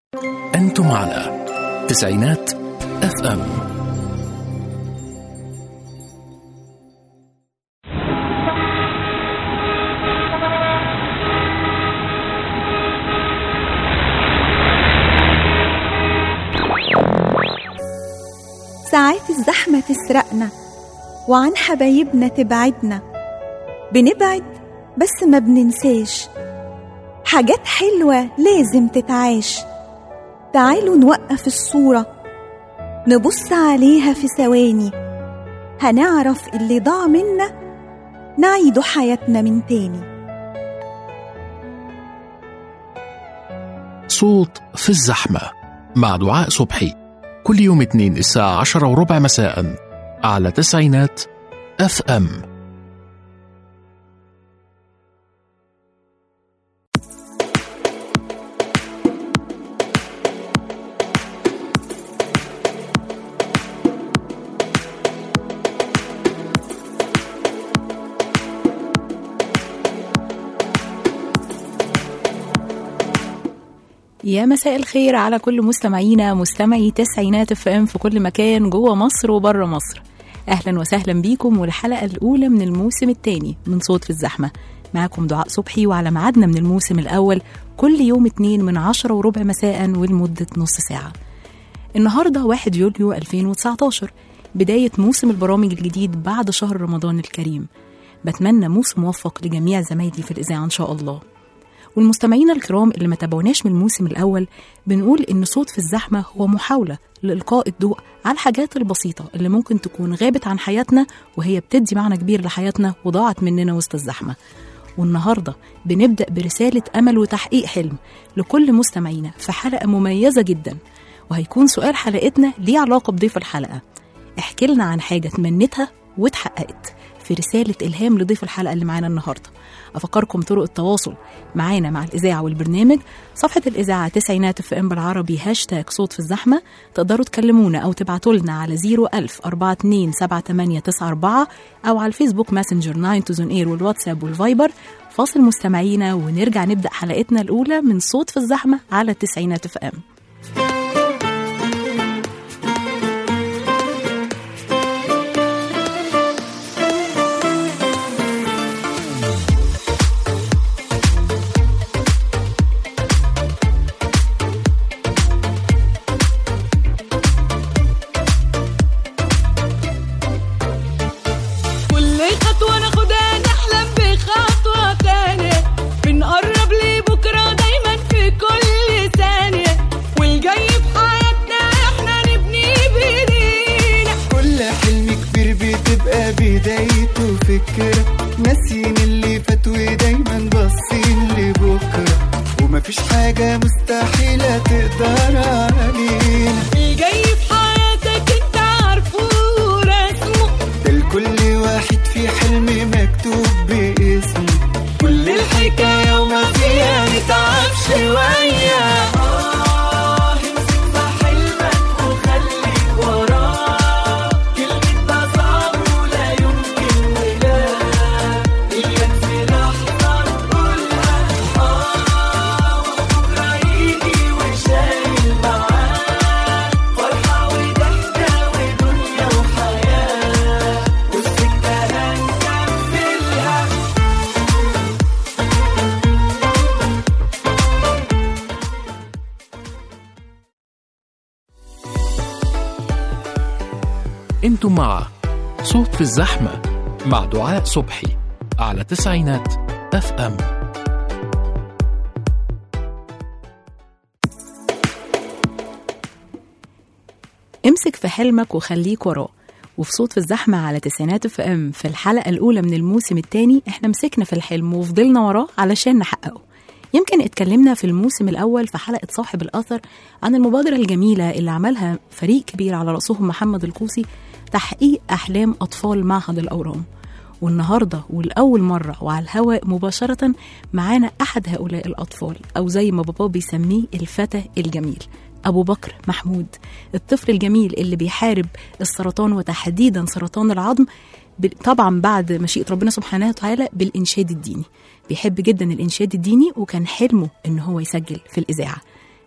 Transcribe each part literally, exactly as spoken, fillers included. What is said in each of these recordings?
أنتم على تسعينات اف ام. ساعات الزحمة تسرقنا وعن حبايبنا تبعدنا، بنبعد بس ما بننساش حاجات حلوة لازم تتعاش. تعالوا نوقف الصورة نبص عليها في ثواني، هنعرف اللي ضاع منا نعيد حياتنا من تاني. صوت في الزحمة مع دعاء صبحي، كل يوم اثنين الساعة عشرة وربع مساء على تسعينات اف ام. يا مساء الخير على كل مستمعينا مستمعي تسعينات اف ام في كل مكان جوه مصر وبره مصر. اهلا وسهلا بيكم والحلقه الاولى من الموسم الثاني من صوت في الزحمه. معاكم دعاء صبحي وعلى ميعادنا من الموسم الاول كل يوم اثنين من عشرة وربع مساء ولمده نص ساعه. النهارده واحد يوليو ألفين وتسعتاشر، بدايه موسم البرامج الجديد بعد شهر رمضان الكريم. بتمنى موسم موفق لجميع زمايلي في الاذاعه ان شاء الله. والمستمعين الكرام اللي ما تابعوناش من الموسم الأول، بنقول إن صوت في الزحمة هو محاولة لإلقاء الضوء على الحاجات البسيطة اللي ممكن تكون غابت عن حياتنا وهي بتدي معنى كبير لحياتنا وضاعت مننا وسط الزحمة. والنهاردة بنبدأ برسالة أمل وتحقيق حلم لكل مستمعينا في حلقة مميزة جدا، وهيكون سؤال حلقتنا ليه علاقة بضيف الحلقة. احكي لنا عن حاجة تمنيتها واتحققت في رسالة إلهام لضيف الحلقة اللي معانا النهاردة. أفكركم طرق التواصل معانا مع الإذاعة والبرنامج: صفحة الإذاعة تسعينات اف ام بالعربي، هاشتاج صوت في الزحمة. تقدروا تكلمونا أو تبعتوا لنا على زيرو ألف أربعة اتنين سبعة تمانية تسعة أربعة أو على الفيسبوك ماسنجر ناين تو زون إير والواتساب والفايبر. فاصل مستمعينا ونرجع نبدأ حلقتنا الأولى من صوت في الزحمة على تسعينات اف ام. بدايته فكرة ناسين اللي فات ودايما باصين لبكرة، ومفيش حاجة مستحيلة تقدر علينا. الجاي في حياتك انت عارفه رسمه، ده لكل واحد في حلم مكتوب باسمه. كل الحكاية وما فيها نتعب شوية. أنتم مع صوت في الزحمة مع دعاء صبحي على تسعينات اف ام. امسك في حلمك وخليك وراه. وفي صوت في الزحمة على تسعينات اف ام في الحلقة الأولى من الموسم الثاني احنا مسكنا في الحلم وفضلنا وراه علشان نحققه. يمكن اتكلمنا في الموسم الأول في حلقة صاحب الأثر عن المبادرة الجميلة اللي عملها فريق كبير على رأسهم محمد القوسي، تحقيق أحلام أطفال معهد الأورام. والنهاردة والأول مرة وعلى الهواء مباشرة معانا أحد هؤلاء الأطفال، أو زي ما بابا بيسميه الفتى الجميل، أبو بكر محمود، الطفل الجميل اللي بيحارب السرطان وتحديدا سرطان العظم، طبعا بعد مشيئة ربنا سبحانه وتعالى بالإنشاد الديني. بيحب جدا الإنشاد الديني وكان حلمه إن هو يسجل في الإذاعة.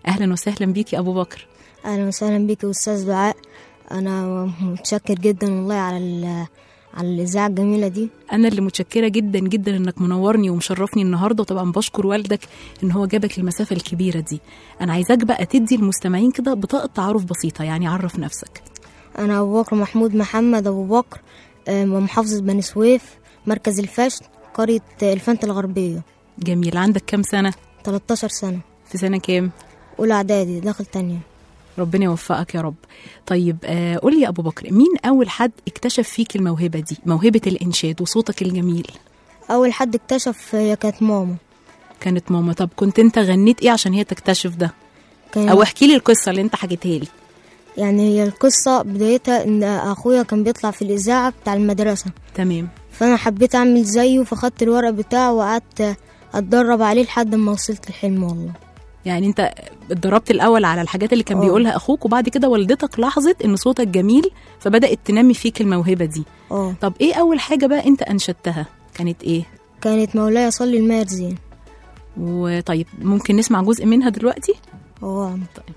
أهلا وسهلا بيك يا أبو بكر. اهلا وسهلا بك يا استاذ دعاء. انا متشكر جدا والله على على الاذاعه الجميله دي. أنا اللي متشكرة جدا جدا إنك منورني ومشرفني النهاردة، وطبعا بشكر والدك إن هو جابك المسافة الكبيرة دي. أنا عايزاك بقى تدي المستمعين كده بطاقة تعارف بسيطة، يعني عرف نفسك. انا ابو بكر محمود محمد ابو بكر، محافظه بني سويف، مركز الفشل، قريه الفنت الغربيه. جميل. عندك كام سنة؟ تلتاشر سنه. في سنة كام؟ اولى اعدادي، داخل تانية. ربنا يوفقك يا رب. طيب آه قول لي يا أبو بكر، مين أول حد اكتشف فيك الموهبة دي، موهبة الإنشاد وصوتك الجميل؟ اول حد اكتشف هي كانت ماما. كانت ماما. طب كنت انت غنيت ايه عشان هي تكتشف ده؟ كان او احكي لي القصة اللي انت حكيتها لي. يعني هي القصة بدايتها ان اخويا كان بيطلع في الاذاعة بتاع المدرسة. تمام. فانا حبيت اعمل زيه، فخدت الورق بتاعه وقعدت اتدرب عليه لحد ما وصلت الحلم والله. يعني انت اتدربت الاول على الحاجات اللي كان أوه. بيقولها اخوك، وبعد كده والدتك لاحظت ان صوتك جميل فبدأت تنمي فيك الموهبة دي. اه. طب ايه اول حاجة بقى انت انشدتها؟ كانت ايه؟ كانت مولاي صلي الماهر زين. وطيب ممكن نسمع جزء منها دلوقتي؟ اه. طيب.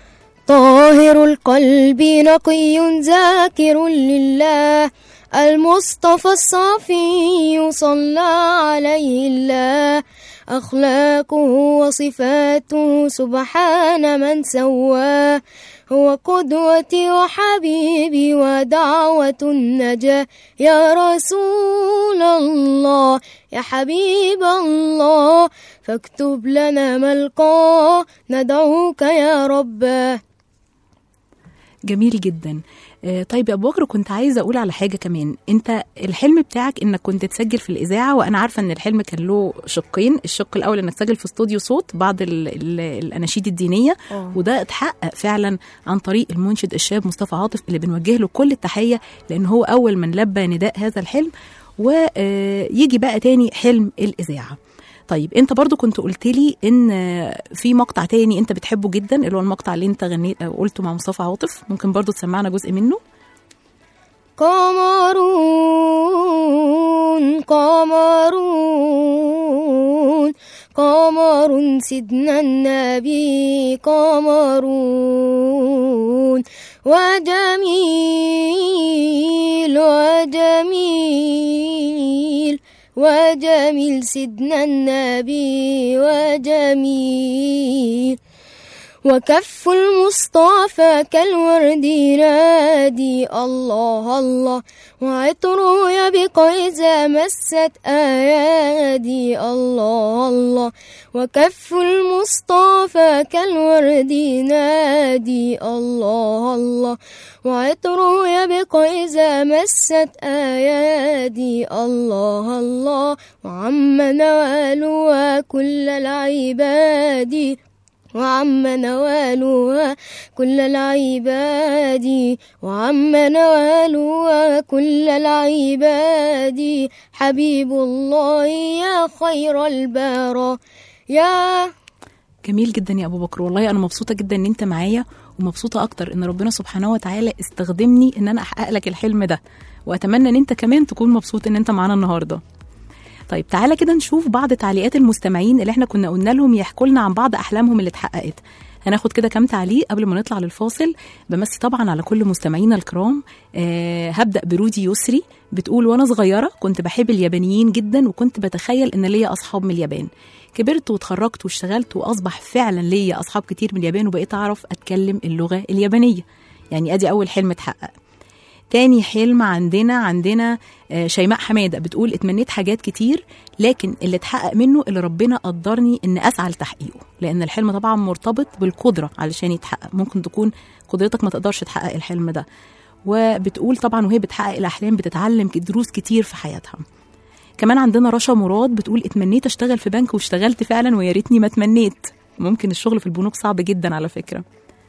طاهر القلب نقي ذاكر لله، المصطفى الصافي صلى عليه الله، أخلاقه وصفاته سبحان من سواه، هو قدوتي وحبيبي ودعوة النجاة، يا رسول الله يا حبيب الله، فاكتب لنا ملقاه ندعوك يا رباه. جميل جدا. طيب يا أبو بكر، كنت عايزة أقول على حاجة كمان. أنت الحلم بتاعك إنك كنت تسجل في الإذاعة، وأنا عارفة إن الحلم كان له شقين. الشق الأول إنك تسجل في استوديو صوت بعض ال ال الأناشيد الدينية، أوه. وده اتحقق فعلا عن طريق المنشد الشاب مصطفى عاطف اللي بنوجه له كل التحية، لأن هو أول من لبى نداء هذا الحلم. ويجي بقى تاني حلم الإذاعة. طيب انت برضو كنت قلت لي ان في مقطع تاني انت بتحبه جدا، اللي هو المقطع اللي انت غنيت قلته مع مصطفى عاطف. ممكن برضو تسمعنا جزء منه؟ قمرون قمرون قمر سيدنا النبي، قمرون وجميل وجميل وجميل سيدنا النبي وجميل، وكف المصطفى كالورد ينادي الله الله، وعطره يبقى إذا مست أيادي الله الله، وكف المصطفى كالورد ينادي الله الله، وعطره يبقى إذا مست أيادي الله الله، وعم نوالها كل العباد، وعم نوالها كل العباد، وعم نوالها كل العباد، حبيب الله يا خير البرى يا. جميل جدا يا أبو بكر، والله أنا مبسوطة جدا إن أنت معايا، ومبسوطة أكتر إن ربنا سبحانه وتعالى استخدمني إن أنا أحقق لك الحلم ده، وأتمنى إن أنت كمان تكون مبسوط إن أنت معانا النهاردة. طيب تعالى كده نشوف بعض تعليقات المستمعين اللي احنا كنا قلنا لهم يحكوا لنا عن بعض أحلامهم اللي اتحققت. هناخد كده كام تعليق قبل ما نطلع للفاصل. بمسي طبعا على كل مستمعينا الكرام. أه هبدأ برودي يسري، بتقول وانا صغيرة كنت بحب اليابانيين جدا، وكنت بتخيل ان ليا أصحاب من اليابان. كبرت وتخرجت واشتغلت وأصبح فعلا ليا أصحاب كتير من اليابان، وبقيت أعرف أتكلم اللغة اليابانية. يعني أدي أول حلم اتحقق. تاني حلم عندنا عندنا شيماء حمادة، بتقول اتمنيت حاجات كتير، لكن اللي اتحقق منه اللي ربنا قدرني ان اسعى لتحقيقه، لان الحلم طبعا مرتبط بالقدرة علشان يتحقق. ممكن تكون قدرتك ما تقدرش تحقق الحلم ده. وبتقول طبعا وهي بتحقق الاحلام بتتعلم دروس كتير في حياتها. كمان عندنا رشا مراد، بتقول اتمنيت اشتغل في بنك واشتغلت فعلا، ويا ريتني ما اتمنيت. ممكن الشغل في البنوك صعب جدا على فكرة.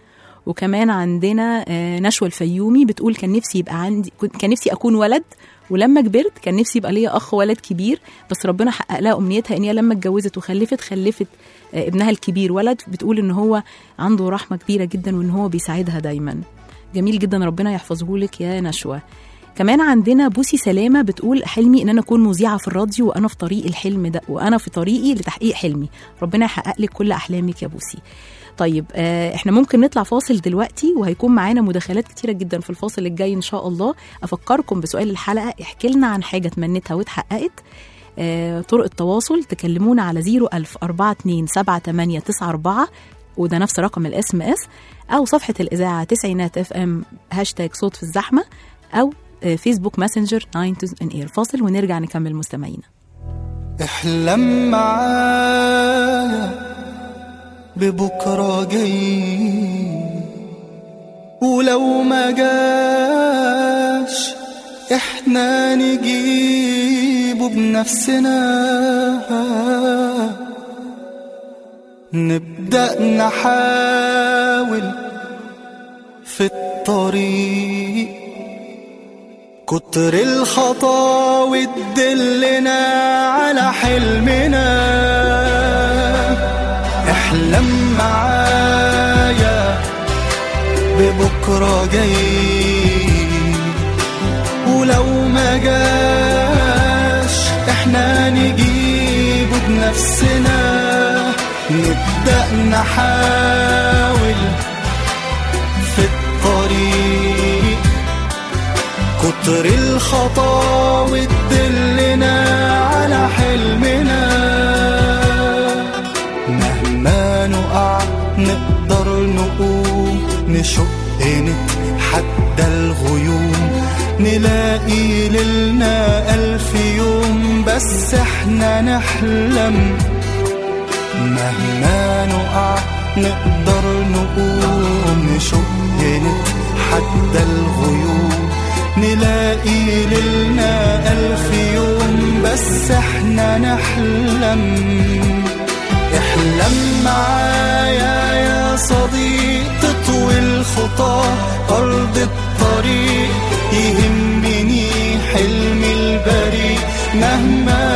وكمان عندنا نشوى الفيومي، بتقول كان نفسي يبقى عندي كان نفسي اكون ولد، ولما كبرت كان نفسي يبقى ليا اخ ولد كبير، بس ربنا حقق لها امنيتها ان هي لما اتجوزت وخلفت خلفت ابنها الكبير ولد. بتقول ان هو عنده رحمة كبيرة جدا وان هو بيساعدها دايما. جميل جدا، ربنا يحفظه لك يا نشوى. كمان عندنا بوسي سلامة بتقول حلمي ان انا اكون مذيعة في الراديو وانا في طريق الحلم ده، وانا في طريقي لتحقيق حلمي. ربنا يحقق لك كل احلامك يا بوسي. طيب آه احنا ممكن نطلع فاصل دلوقتي، وهيكون معانا مداخلات كتيرة جدا في الفاصل الجاي ان شاء الله. افكركم بسؤال الحلقة، احكي لنا عن حاجة تمنيتها واتحققت. آه طرق التواصل تكلمونا على زيرو ألف أربعة اتنين سبعة تمانية تسعة أربعة، وده نفس رقم الاس ام اس، او صفحة الاذاعة تسعينات اف ام هاشتاج صوت في الزحمة، او آه فيسبوك ماسنجر ناينتيز ان اير. فاصل ونرجع نكمل مستمعينا. احلم معايا ببكرة جاي، ولو ما جاش احنا نجيبه بنفسنا، نبدأ نحاول في الطريق، كتر الخطاوي تدلنا على حلمنا. احلم معايا ببكرة جاي، ولو ما جاش احنا نجيبه بنفسنا، نبدأ نحاول في الطريق، كتر الخطاوي تدلنا على حلمنا. مهما نقع نقدر نقوم، نشق نتحدى الغيوم، نلاقي ليلنا ألف يوم، بس احنا نحلم. مهما نقع نقدر نقوم، نشق نتحدى الغيوم، نلاقي ليلنا ألف يوم، بس احنا نحلم. احلم معايا يا صديق، تطوي الخطى أرض الطريق، يهمني حلمي البريء مهما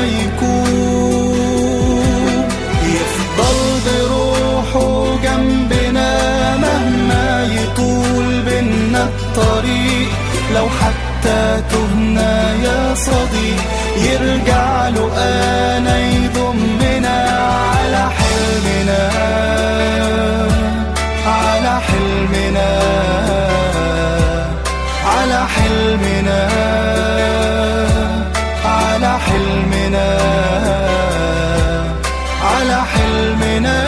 يكون، يفضل بروحه جنبنا مهما يطول بينا الطريق. لو حتى تهنا يا صديق، يرجع له أنا يضمنا على حلمنا، على حلمنا، على حلمنا، على حلمنا، على حلمنا.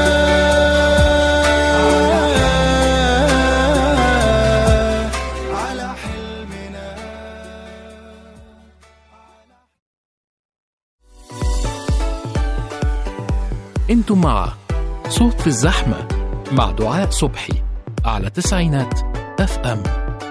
انتم مع صوت في الزحمة مع دعاء صبحي على تسعينات اف ام.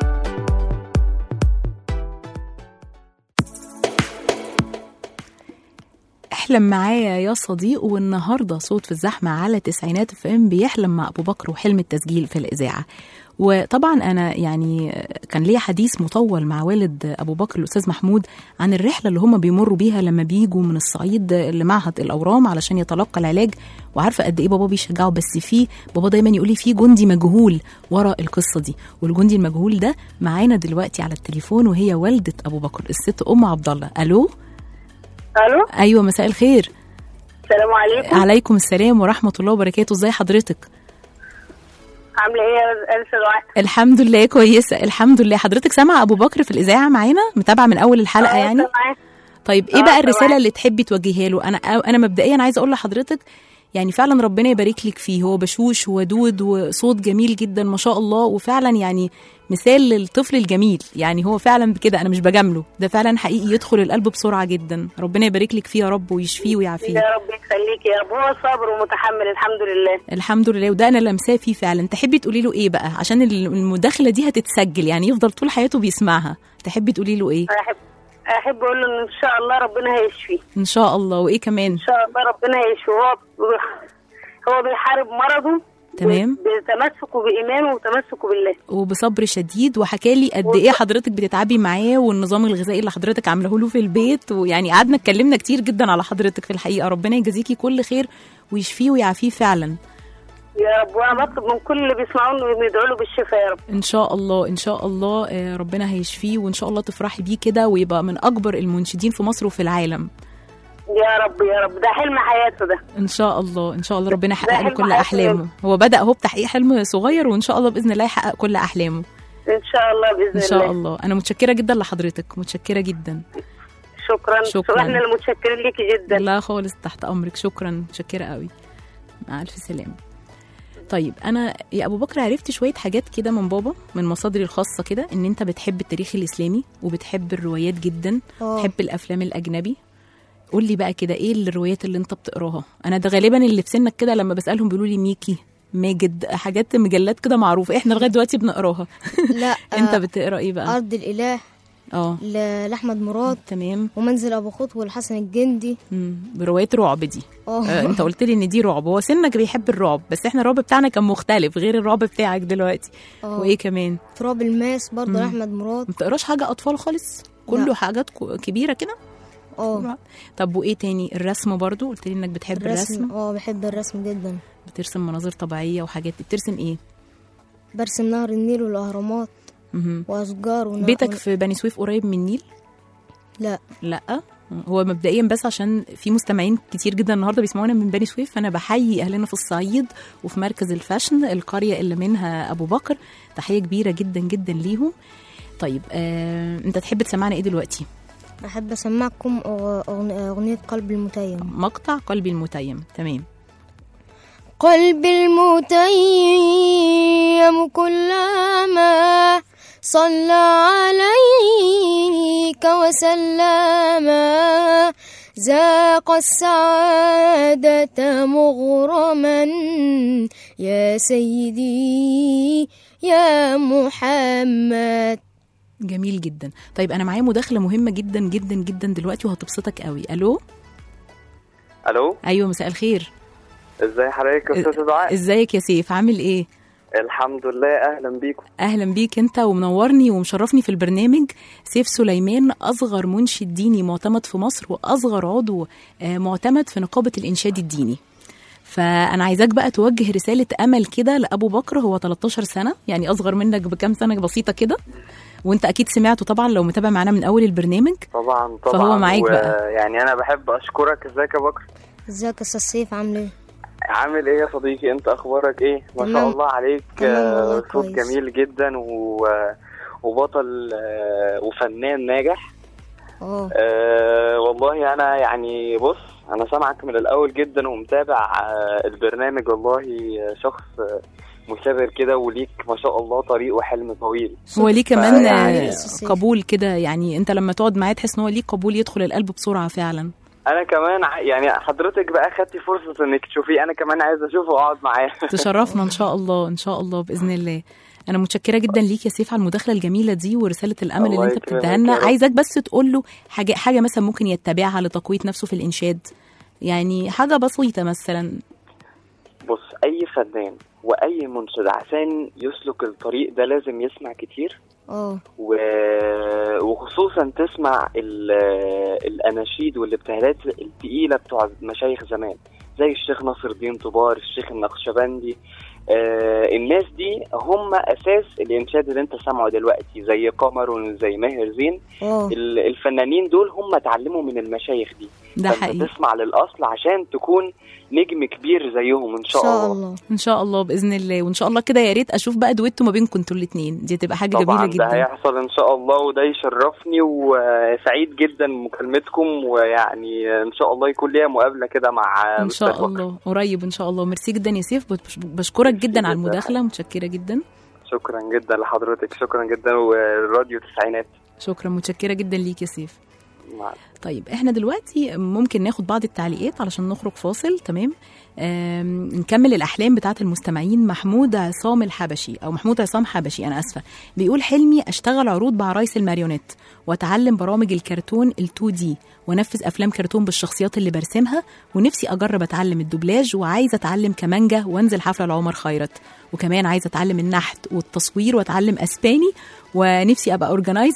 احلم معايا يا صديق، والنهارده صوت في الزحمة على تسعينات اف ام بيحلم مع ابو بكر وحلم التسجيل في الإذاعة. وطبعا أنا يعني كان ليا حديث مطول مع والد أبو بكر الأستاذ محمود عن الرحلة اللي هم بيمروا بيها لما بيجوا من الصعيد لمعهد الأورام علشان يتلقى العلاج. وعارفة قد إيه بابا بيشجعه، بس فيه بابا دايما يقول لي فيه جندي مجهول وراء القصة دي، والجندي المجهول ده معانا دلوقتي على التليفون، وهي والدة أبو بكر الست أم عبد الله. ألو. ألو. أيوة مساء الخير. السلام عليكم. عليكم السلام ورحمة الله وبركاته. ازي حضرتك؟ عامله ايه يا ألف دعاء؟ الحمد لله كويسه الحمد لله. حضرتك سامعه ابو بكر في الاذاعه معانا، متابعه من اول الحلقه يعني؟ سمعت. طيب ايه بقى الرساله اللي تحبي توجهيها له؟ انا انا مبدئيا عايزه اقول لحضرتك يعني فعلا ربنا يبارك لك فيه، هو بشوش ودود وصوت جميل جدا ما شاء الله، وفعلا يعني مثال للطفل الجميل، يعني هو فعلا بكده، انا مش بجامله، ده فعلا حقيقي يدخل القلب بسرعه جدا. ربنا يبارك لك فيه يا رب ويشفيه ويعافيه. يا رب يخليك يا رب، هو صابر ومتحمل الحمد لله. الحمد لله، وده انا لمساه فيه فعلا. تحبي تقولي له ايه بقى عشان المداخله دي هتتسجل يعني يفضل طول حياته بيسمعها؟ تحبي تقولي له ايه؟ احب احب اقول له ان ان شاء الله ربنا هيشفيه ان شاء الله. وايه كمان؟ ان شاء الله ربنا هيشفيه. هو هو بيحارب مرضه تمام، بتمسكه بإيمانه وتمسكه بالله وبصبر شديد. وحكى لي قد ايه حضرتك بتتعبي معاه والنظام الغذائي اللي حضرتك عامله له في البيت، ويعني قعدنا اتكلمنا كتير جدا على حضرتك في الحقيقه. ربنا يجازيكي كل خير ويشفيه ويعافيه فعلا. يا رب، وانا بطلب من كل اللي بيسمعوني يدعوا له بالشفاء يا رب. ان شاء الله ان شاء الله آه، ربنا هيشفيه، وان شاء الله تفرحي بيه كده ويبقى من اكبر المنشدين في مصر وفي العالم. يا رب يا رب، ده حلم حياته ده. ان شاء الله ان شاء الله ربنا ده يحقق له حلم كل حياته احلامه. هو بدأ هو بتحقيق حلم صغير، وان شاء الله باذن الله يحقق كل احلامه ان شاء الله باذن ان الله. شاء الله. انا متشكره جدا لحضرتك، متشكره جدا. شكرا شكراً. واحنا اللي متشكرين ليكي جدا. لا خالص، تحت امرك، شكرا، متشكره قوي. مع الف سلامه. طيب انا يا ابو بكر عرفت شويه حاجات كده من بابا، من مصادري الخاصه كده، ان انت بتحب التاريخ الاسلامي وبتحب الروايات جدا، اه. بتحب الافلام الاجنبي. قول لي بقى كده، ايه الروايات اللي انت بتقراها؟ انا ده غالبا اللي في سنك كده لما بسالهم بيقولوا لي ميكي، ماجد، حاجات مجلات كده معروفه، احنا لغايه دلوقتي بنقراها. لا انت آه، بتقرا ايه بقى؟ أرض الإله اه ل- لأحمد مراد، تمام. ومنزل أبو خط والحسن الجندي. امم روايات رعب دي. اه آه، انت قلت لي ان دي رعب، هو سنك بيحب الرعب، بس احنا الرعب بتاعنا كان مختلف غير الرعب بتاعك دلوقتي. اه. وايه كمان؟ تراب الماس برضه مم. لأحمد مراد. ما بتقراش حاجه اطفال خالص؟ كله لا. حاجات ك- كبيره كده؟ اه. طب وايه تاني؟ الرسم برضو قلت لي انك بتحب الرسم, الرسم اه بحب الرسم جدا. بترسم مناظر طبيعيه وحاجات. بترسم ايه؟ برسم نهر النيل والأهرامات مهم. وأشجار ون... بيتك في بني سويف قريب من النيل؟ لا. لا. هو مبدئيا بس عشان في مستمعين كتير جدا النهارده بيسمعونا من بني سويف، فانا بحيي اهلنا في الصعيد وفي مركز الفاشن، القريه اللي منها ابو بكر، تحيه كبيره جدا جدا ليهم. طيب آه، انت تحب تسمعنا ايه دلوقتي؟ أحب أسمعكم أغ- أغن- أغنية قلب المتيم. مقطع قلبي المتيم، تمام. قلبي المتيم كلما صلى عليك وسلم ذاق السعادة مغرما يا سيدي يا محمد. جميل جدا. طيب انا معايا مداخله مهمه جدا جدا جدا دلوقتي وهتبسطك قوي. الو. الو، ايوه مساء الخير. ازاي حضرتك يا استاذ دعاء؟ ازيك يا سيف، عامل ايه؟ الحمد لله، اهلا بيكم. اهلا بيك انت، ومنورني ومشرفني في البرنامج. سيف سليمان اصغر منشد ديني معتمد في مصر، واصغر عضو آه، معتمد في نقابه الانشاد الديني. فانا عايزاك بقى توجه رساله امل كده لابو بكر، هو تلتاشر سنه، يعني اصغر منك بكام سنه بسيطه كده، وانت اكيد سمعته طبعا لو متابع معانا من اول البرنامج. طبعا طبعا. فهو معاك بقى. يعني انا بحب اشكرك. ازيك يا بكر؟ ازيك يا استاذ سيف، عامل ايه؟ عامل ايه يا صديقي؟ انت اخبارك ايه؟ ما شاء تمام. الله عليك. تمام آه، والله صوت كويس. جميل جدا و... وبطل آه، وفنان ناجح. اه. أه والله انا يعني بص، انا سامعك من الاول جدا ومتابع آه، البرنامج. والله شخص آه، مثابر كده، وليك ما شاء الله طريق وحلم طويل. هو ليه كمان يعني- آه، قبول كده، يعني انت لما تقعد معاه تحس ان هو ليه قبول يدخل القلب بسرعه فعلا. انا كمان ع- يعني حضرتك بقى خدتي فرصه انك تشوفيه، انا كمان عايز اشوفه واقعد معاه. تشرفنا ان شاء الله ان شاء الله باذن الله. انا متشكره جدا ليك يا سيف على المداخله الجميله دي ورساله الامل الله اللي انت يكرمك بتديها لنا. يا رب. عايزك بس تقول له حاجه حاجه مثلا ممكن يتبعها لتقويه نفسه في الانشاد، يعني حاجه بسيطه مثلا. بص، اي فنان واي منشد عشان يسلك الطريق ده لازم يسمع كتير، اه. و... وخصوصا تسمع ال... الاناشيد والابتهالات التقيله بتوع مشايخ زمان، زي الشيخ ناصر الدين طبار، الشيخ النقشبندي. آه الناس دي هم اساس الانشاد اللي انت سامعه دلوقتي، زي قمر وزي ماهر زين. اه. ال- الفنانين دول هم اتعلموا من المشايخ دي. ده فانت حقيقي. تسمع للاصل عشان تكون نجم كبير زيهم ان شاء, ان شاء الله. الله. ان شاء الله باذن الله، وان شاء الله كده يا ريت اشوف بقى دويتو ما بينكم انتوا الاثنين، دي تبقى حاجه طبعا جميله ده جدا. هيحصل ان شاء الله، وده يشرفني، وسعيد جدا بمكالمتكم، ويعني ان شاء الله يكون ليا مقابله كده مع ان مستر شاء بكر. الله قريب ان شاء الله. ميرسي جدا يا سيف، بش- بشكرك ميرسي جدا على جدا. المداخله، متشكره جدا. شكرا جدا لحضرتك، شكرا جدا، والراديو تسعينات. شكرا، متشكره جدا ليك يا سيف. مع طيب احنا دلوقتي ممكن ناخد بعض التعليقات علشان نخرج فاصل، تمام؟ آم، نكمل الأحلام بتاعت المستمعين. محمود عصام الحبشي أو محمود عصام حبشي، أنا أسفة، بيقول حلمي أشتغل عروض بعرايس الماريونيت وأتعلم برامج الكرتون التو دي ونفذ أفلام كرتون بالشخصيات اللي برسمها، ونفسي أجرب أتعلم الدوبلاج، وعايزة أتعلم كمانجا وأنزل حفلة لعمر خيرت، وكمان عايزة أتعلم النحت والتصوير وأتعلم أسباني، ونفسي أبقى أورجنايزر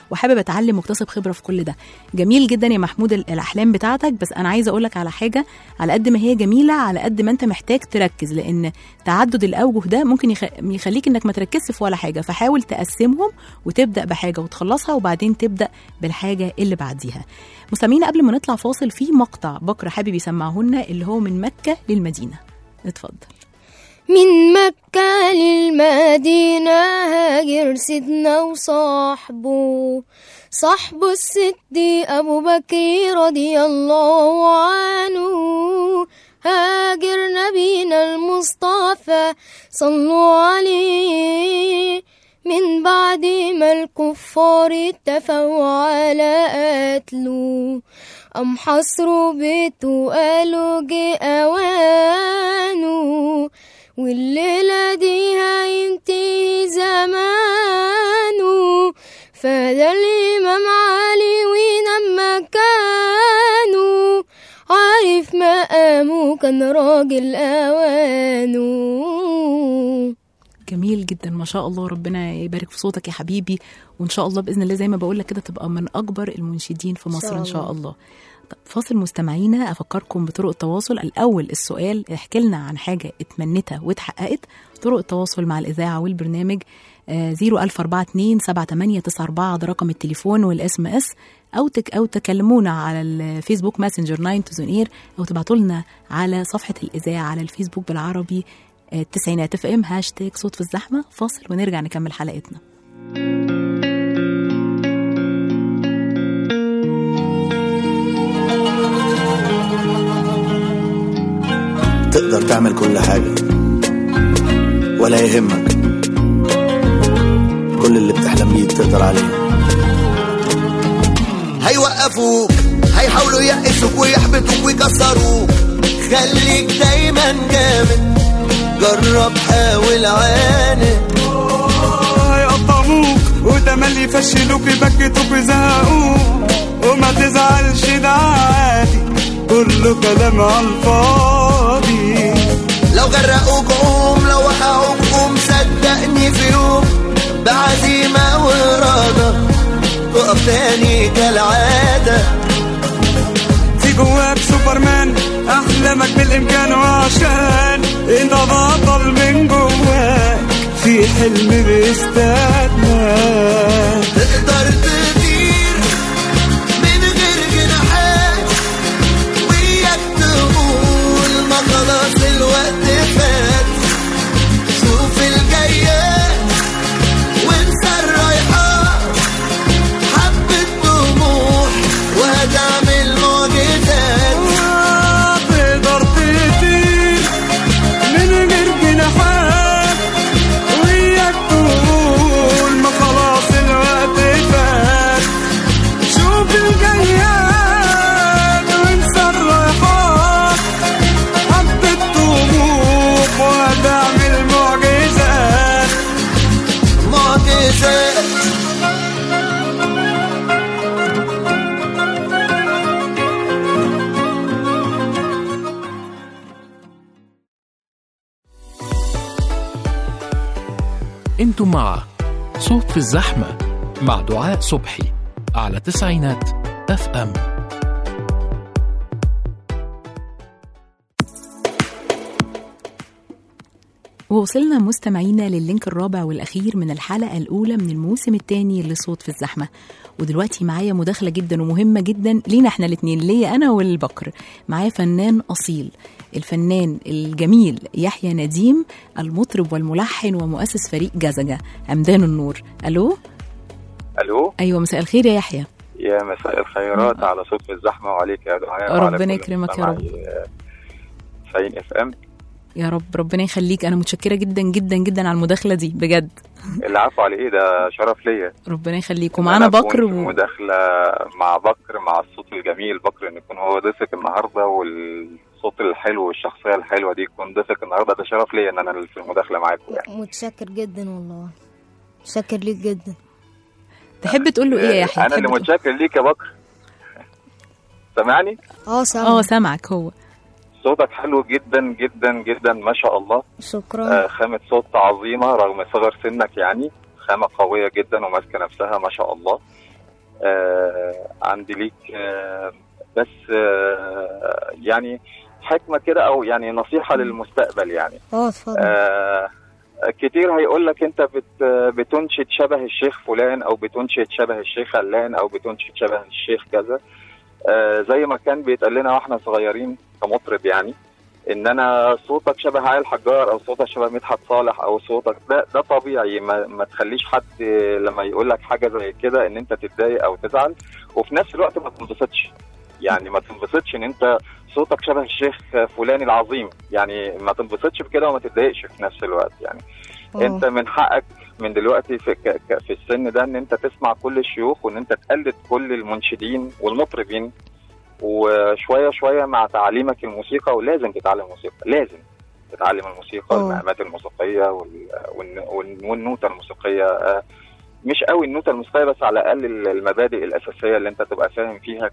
وحابب اتعلم واكتسب خبره في كل ده. جميل جدا يا محمود الاحلام بتاعتك، بس انا عايزه اقول لك على حاجه، على قد ما هي جميله على قد ما انت محتاج تركز، لان تعدد الاوجه ده ممكن يخ... يخليك انك ما تركزش في ولا حاجه. فحاول تقسمهم وتبدا بحاجه وتخلصها وبعدين تبدا بالحاجه اللي بعديها. مستمعينا قبل ما نطلع فاصل في مقطع بكر حابب يسمعه لنا اللي هو من مكه للمدينه. اتفضل. من مكة للمدينة هاجر سيدنا وصاحبه، صاحبه الصديق أبو بكر رضي الله عنه، هاجر نبينا المصطفى صلوا عليه، من بعد ما الكفار اتفقوا على قتله، أم حصروا بيته قالوا جه أوانه، والليلة دي هينتهي زمانه، فدا الإمام علي وينام مكانه، عارف مقامه كان راجل أوانه. جميل جدا ما شاء الله، ربنا يبارك في صوتك يا حبيبي، وإن شاء الله بإذن الله زي ما بقول لك كده تبقى من أكبر المنشدين في مصر إن شاء الله. فاصل مستمعينا، أفكركم بطرق التواصل. الأول السؤال، احكي لنا عن حاجة اتمنتها واتحققت. طرق التواصل مع الإذاعة والبرنامج زيرو ألف أربعة اتنين سبعة تمانية تسعة أربعة ده رقم التليفون والاس ام اس، أو تك أو تكلمونا على الفيسبوك ماسنجر تسعة تو اير، أو تبعتوا لنا على صفحة الإذاعة على الفيسبوك بالعربي التسعينات اف ام هاشتاج صوت في الزحمة. فاصل ونرجع نكمل حلقتنا. تقدر تعمل كل حاجة ولا يهمك، كل اللي بتحلم بيه تقدر عليه. هيوقفوك، هيحاولوا يقسوك ويحبطوك ويكسروك، خليك دايما جامد، جرب حاول عاند. هيقطعوك وتملي يفشلوك يبكتوك ويزهقوك، وما تزعلش ده عادي، كله كلام عالفاضي. لو غرقوك قوم، لو وقعوك قوم، صدقني في يوم بعزيمة وإرادة تقف تاني كالعادة. في جواك سوبرمان، أحلامك بالإمكان، وعشان انت بطل من جواك في حلم بيستناك. تقدر تطير من غير جناحات، وياك تقول ما خلاص الوقت فات. شوف الجايات وانسى الرايحات، حبة طموح وهتعمل معجزات. تقدر تطير من غير جناحات، وياك تقول ما خلاص الوقت فات. شوف الجايات وانسى الرايحات، حبة طموح وهتعمل معجزات معجزات. انتم مع صوت في الزحمة مع دعاء صبحي على تسعينات اف ام. ووصلنا مستمعينا لللينك الرابع والأخير من الحلقة الأولى من الموسم الثاني لصوت في الزحمة. ودلوقتي معايا مداخلة جدا ومهمة جدا لينا احنا الاثنين، ليا أنا والبكر. معايا فنان أصيل، الفنان الجميل يحيى نديم، المطرب والملحن ومؤسس فريق جزجة عمدان النور. ألو ألو. أيوة، مساء الخير يا يحيى. يا مساء الخيرات على صوت في الزحمة وعليك يا دعاء. ربنا يكرمك يا رب. تسعين اف ام. يا رب ربنا يخليك، انا متشكره جدا جدا جدا على المداخله دي بجد. العفو على ايه، ده شرف ليا. ربنا يخليك. ومعانا بكر و... مداخله مع بكر، مع الصوت الجميل بكر، ان يكون هو ضيفك النهارده، والصوت الحلو والشخصيه الحلوه دي يكون ضيفك النهارده، ده شرف ليا ان انا في المداخله معاكم يعني. متشكر جدا والله، متشكر ليك جدا. تحب تقول له ايه يا يحيى؟ انا اللي متشكر ليك يا بكر. سامعني؟ اه سامعك. اه سامعك. هو صوتك حلو جدا جدا جدا ما شاء الله. شكرا. آه خامة صوت عظيمة رغم صغر سنك، يعني خامة قوية جدا وماسكة نفسها ما شاء الله. آه عندي ليك آه بس آه يعني حكمه كده او يعني نصيحه للمستقبل يعني. اه اتفضل. آه كتير هيقول لك انت بت بتنشد شبه الشيخ فلان او بتنشد شبه الشيخ علان او بتنشد شبه الشيخ كذا. آه زي ما كان بيتقال لنا واحنا صغيرين كمطرب يعني ان انا صوتك شبه علي الحجار او صوتك شبه مدحت صالح او صوتك ده ده طبيعي. ما, ما تخليش حد لما يقول لك حاجه زي كده ان انت تتضايق او تزعل، وفي نفس الوقت ما تنبسطش. يعني ما تنبسطش ان انت صوتك شبه الشيخ فلان العظيم، يعني ما تنبسطش بكده وما تتضايقش في نفس الوقت. يعني أوه. انت من حقك من دلوقتي في في السن ده ان انت تسمع كل الشيوخ وان انت تقلد كل المنشدين والمطربين، وشويه شويه مع تعليمك الموسيقى. ولازم تتعلم موسيقى، لازم تتعلم الموسيقى والمقامات الموسيقيه والنوتة الموسيقيه. مش قوي النوتة الموسيقيه بس على الاقل المبادئ الاساسيه اللي انت تبقى فاهم فيها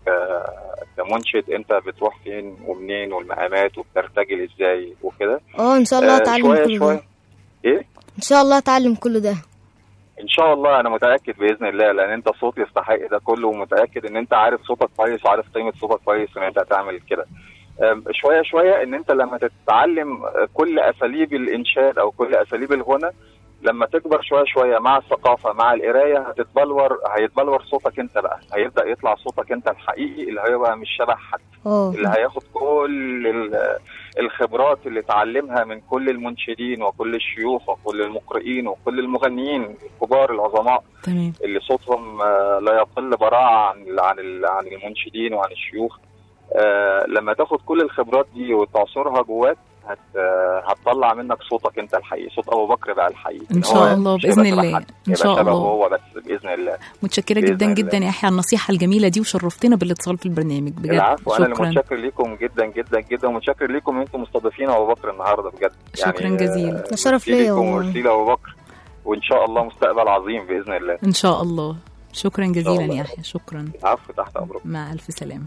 كمنشد انت بتروح فين ومنين والمقامات وبترتجل ازاي وكده. اه ان شاء الله اتعلم كل ده. شويه ايه ان شاء الله اتعلم كل ده ان شاء الله. انا متاكد باذن الله لان انت صوت يستحق ده كله، ومتاكد ان انت عارف صوتك كويس وعارف قيمه صوتك كويس ان انت هتعمل كده. شويه شويه ان انت لما تتعلم كل اساليب الانشاد او كل اساليب الغنى، لما تكبر شويه شويه مع الثقافه مع القرايه هتتبلور هيتبلور صوتك انت بقى، هيبدا يطلع صوتك انت الحقيقي اللي هيبقى مش شبه حد. أوه. اللي هياخد كل الخبرات اللي اتعلمها من كل المنشدين وكل الشيوخ وكل المقرئين وكل المغنيين الكبار العظماء. تمام. اللي صوتهم لا يقل براعه عن عن عن المنشدين وعن الشيوخ. آه لما تاخد كل الخبرات دي وتعصرها جواك هت هتطلع منك صوتك انت الحقيقي، صوت ابو بكر بقى الحقيقي ان شاء الله باذن الله. ان شاء الله هو بس باذن الله. متشكره جدا الله. جدا يا يحيى على النصيحه الجميله دي وشرفتنا بالاتصال في البرنامج بجد. العفو، انا اللي متشكر ليكم جدا جدا جدا ومتشكر ليكم ان انتم مستضيفين ابو بكر النهارده بجد. شكرا يعني جزيلا. ده شرف ليا ومرسيل ابو بكر، وان شاء الله مستقبل عظيم باذن الله. ان شاء الله. شكرا جزيلا يا يحيى. شكرا. العفو، تحت امرك. مع الف سلامه.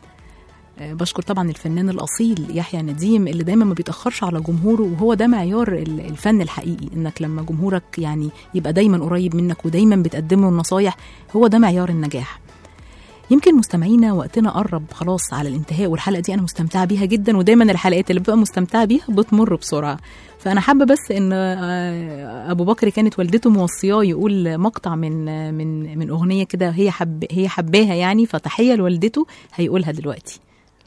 بشكر طبعا الفنان الأصيل يحيى نديم اللي دايما ما بيتأخرش على جمهوره، وهو ده معيار الفن الحقيقي، انك لما جمهورك يعني يبقى دايما قريب منك ودايما بتقدمه النصايح، هو ده معيار النجاح. يمكن مستمعينا وقتنا قرب خلاص على الانتهاء، والحلقة دي أنا مستمتعة بيها جدا، ودايما الحلقات اللي ببقى مستمتعة بيها بتمر بسرعة. فأنا حابة بس إن أبو بكر كانت والدته موصياه يقول مقطع من من من أغنية كده هي حب هي حباها يعني، فتحية لوالدته هيقولها دلوقتي.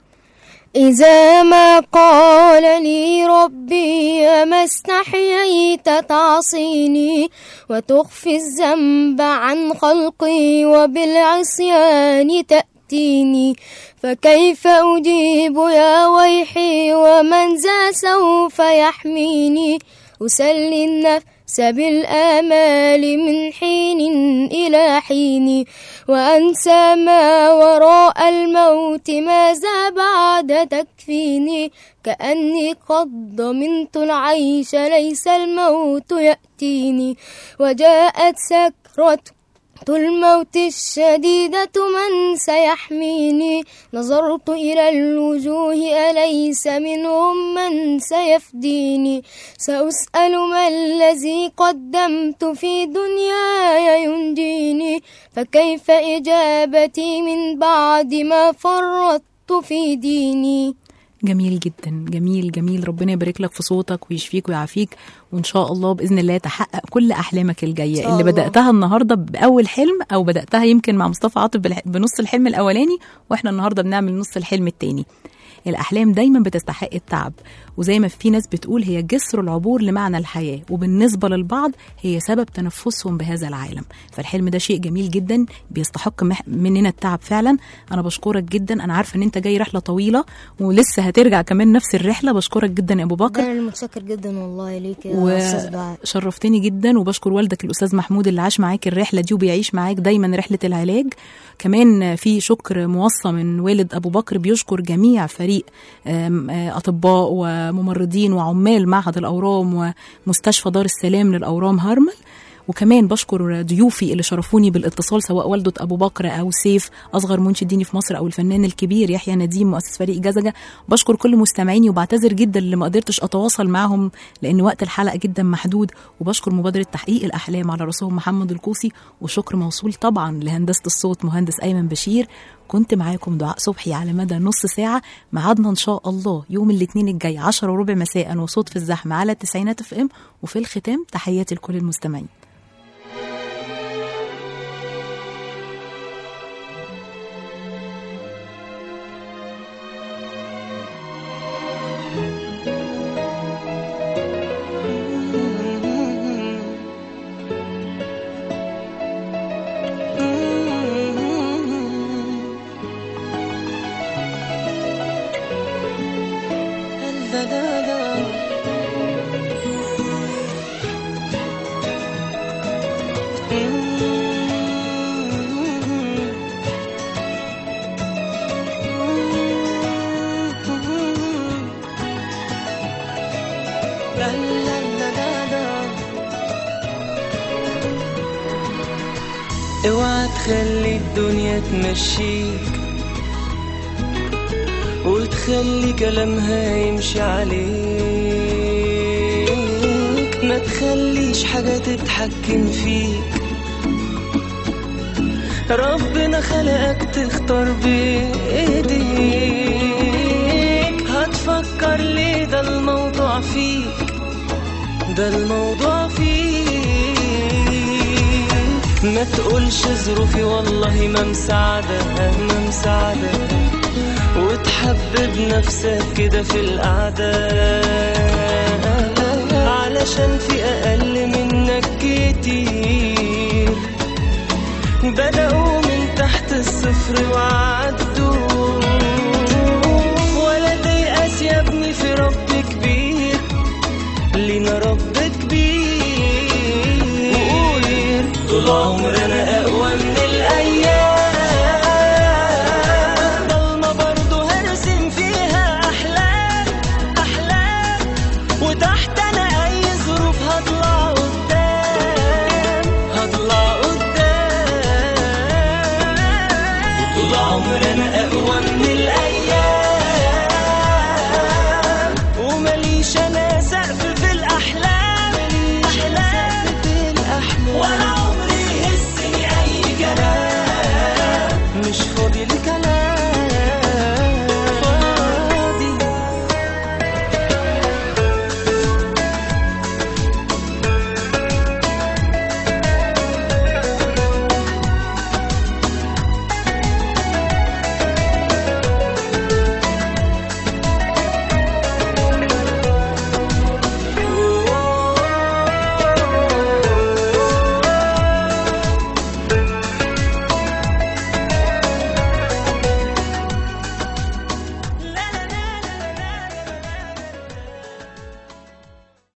إذا ما قال لي ربي ما استحييت تعصيني وتخفي الذنب عن خلقي وبالعصيان تأتيني، فكيف أجيب يا ويحي ومن ذا سوف يحميني، أسلي النفس بالآمال من حين إلى حين وأنسى ما وراء الموت ماذا بعد تكفيني، كأني قد ضمنت العيش ليس الموت يأتيني، وجاءت سكرة الموت الشديدة من سيحميني، نظرت إلى الوجوه أليس منهم من سيفديني، سأسأل ما الذي قدمت في دنياي ينجيني، فكيف إجابتي من بعد ما فرطت في ديني. جميل جدا، جميل جميل. ربنا يبارك لك في صوتك ويشفيك ويعافيك، وإن شاء الله بإذن الله تحقق كل أحلامك الجاية اللي بدأتها النهاردة بأول حلم، أو بدأتها يمكن مع مصطفى عاطف بنص الحلم الأولاني، وإحنا النهاردة بنعمل نص الحلم التاني. الأحلام دايما بتستحق التعب، وزي ما في ناس بتقول هي جسر العبور لمعنى الحياة، وبالنسبة للبعض هي سبب تنفسهم بهذا العالم. فالحلم ده شيء جميل جدا بيستحق مننا التعب فعلا. أنا بشكرك جدا، أنا عارفة أن أنت جاي رحلة طويلة ولسه هترجع كمان نفس الرحلة. بشكرك جدا يا أبو بكر. أنا متشكر جدا والله ليك يا أستاذ دعاء، شرفتني جدا. وبشكر والدك الأستاذ محمود اللي عاش معاك الرحلة دي وبيعيش معاك دايما رحلة العلاج. كمان في شكر موصى من والد أبو بكر بيشكر جميع فريق أطباء وممرضين وعمال معهد الأورام ومستشفى دار السلام للأورام هرمل، وكمان بشكر ضيوفي اللي شرفوني بالاتصال، سواء والدة أبو بكر أو سيف أصغر منشد ديني في مصر، أو الفنان الكبير يحيى نديم مؤسس فريق جزجة. بشكر كل مستمعيني وبعتذر جدا اللي ما قدرتش أتواصل معهم لأن وقت الحلقة جدا محدود. وبشكر مبادرة تحقيق الأحلام على رأسهم محمد القوسي، وشكر موصول طبعا لهندسة الصوت مهندس أيمن بشير. كنت معاكم دعاء صبحي على مدى نص ساعة. ميعادنا إن شاء الله يوم الاثنين الجاي عشرة وربع مساء وصوت في الزحمة على التسعينات اف ام. وفي الختام تحياتي لكل المستمعين. اوعى تخلي الدنيا تمشيك وتخلي كلامها يمشي عليك، ما تخليش حاجة تتحكم فيك. ربنا خلقك تختار بإيديك، هتفكر ليه؟ ده الموضوع فيك، ده الموضوع فيك. ما تقولش ظروفي والله ما مساعدة ما مساعدة، وتحبب نفسك كده في القعدة علشان في أقل منك كتير بدأوا من تحت الصفر وعدوا. ولا تيأس يا ابني، في رب كبير، لينا رب كبير. طول عمري